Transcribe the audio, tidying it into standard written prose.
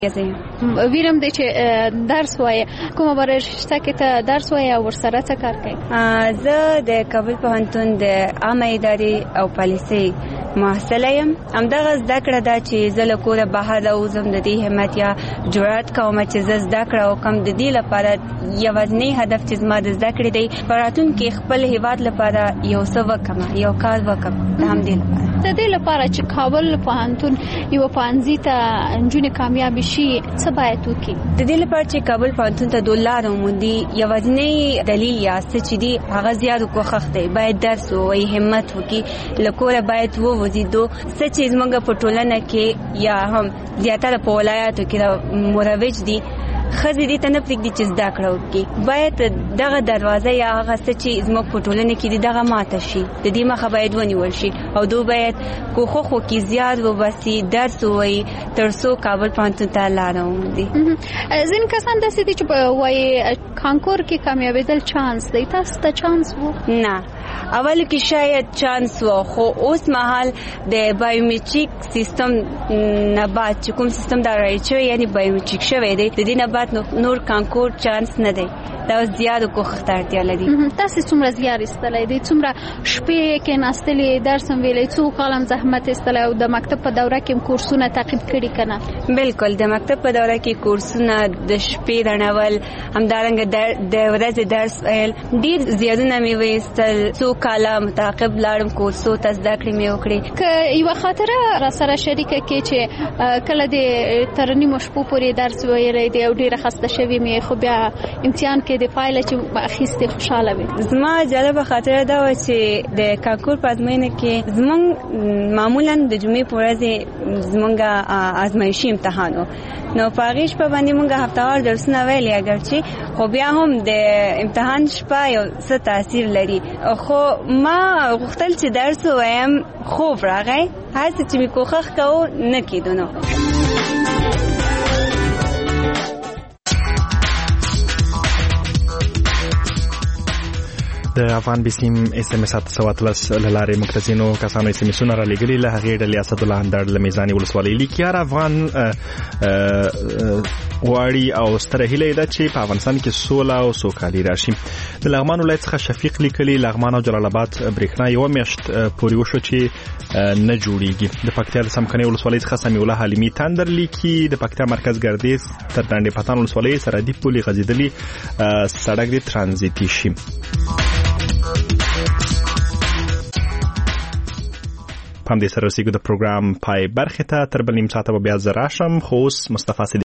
ویرم دی چې درس وای کومه برشته کې ته درس وای او ورسره څه کار کوي؟ زه د کابل پوهنتون د عامه ادارې او پالیسۍ محصله یم. همدغه زده کړه ده چې زه له کوره بهر راوځم، د دې همت یا جرأت کوم چې زه زده کړه وکړم. د دې لپاره یوازینی هدف چې زما د زده کړې دی په راتلونکي خپل هیواد لپاره یو څه وکړم، یو کار وکړم. د همدې لپاره د دې لپاره چې کابل پوهنتون یو پانځي ته نجونې کامیاب شي څه باید وکړي؟ د دې لپاره چې کابل پوهنتون ته د لار وموندي یوازینی دلیل یا څه چې دی هغه زیات کوښښ دی. باید درس ووایي، همت وکړي، له کوره باید ووځي. څه چې زموږ په ټولنه کې یا هم زیاتره په ولایاتو کې مروج دي، ښځې دې ته نه پرېږدي چې زده کړه وکړي. باید دغه دروازه یا هغه څه چې زموږ په ټولنه کې دي دغه ماته شي، د دې مخه باید ونیول شي او دوی باید کوښښ وکړي، زیات وباسي، درس ووایي تر څو کابل پوهنتون ته لاره وموندي. ځینې کسان داسې دي چې وایي کانکور کې کامیابېدل چانس دی. تاسو ته چانس وو؟ نه، اول کې شاید چانس وو، خو اوس مهال د بایومټریک سیستم نه بعد چې کوم سیستم دا راځي چې یعنی بایومټریک شوی دی، د دې نه بعد نور کانکور چانس نه دی. دا زیات کوښښ ته اړتیا لري. تاسو څومره زیار ایستلی دی؟ څومره شپې کې ناستلې، درس هم ویلی، څو کال زحمت ایستلی او د مکتب په دوره کې کورسونه تعقیب کړي که نه؟ بالکل، د مکتب په دوره کې کورسونه، د شپې رڼول، همدارنګه د ورځې درس ویل، ډېر زیارونه مې ویستل. څو کاله متعاقب لاړم کورسو ته، زده کړې مې وکړې. که یوه خاطره را سره شریکه کې چې کله د تر نیمو شپو پورې درس ویلی دی او ډېره خسته شوې مې، خو بیا امتحان کې د پایله چې اخیستې خوشحاله وې؟ زما جالبه خاطره دا وه چې د کانکور په ازموینه کې زموږ معمولا د جمعې په ورځې زموږ ازمایشي امتحان و، نو په هغې شپه باندې موږ هفتهوار درسونه ویلي اګرچې، خو بیا هم د امتحان شپه یو څه تاثیر لري. خو ما غوښتل چې درس ووایم، خوب راغی، هسې چې مې کوښښ کوو نه کېدو. نو د افغان بسیم اس ام اس 713 لاره مکتزینو کسانو اس ام اسونه را لګلی له هغې ډلې اسدالله اندړ له میزاني ولسوالۍ لیکيار افغان غواړي او ستره هیله ده چې په افغانستان کې سوله او سوکالي راشي. د لغمان ولایت څخه شفیق لیکلي لغمان او جلال آباد برېښنا یو میاشت پورې وشو چې نه جوړیږي. د پکتیا د سمکنۍ ولسوالۍ څخه سمیع الله حلیمي تندر لیکي د پکتیا مرکز ګردیز تر ډنډ پټان ولسوالۍ سرحدي پولې غځېدلي سړک د ترانزیتي شي. هم دې سره رسیدو د پروګرام پای برخه ته تر بل نیم ساعته بیا زه راشم. خو اوس مصطفی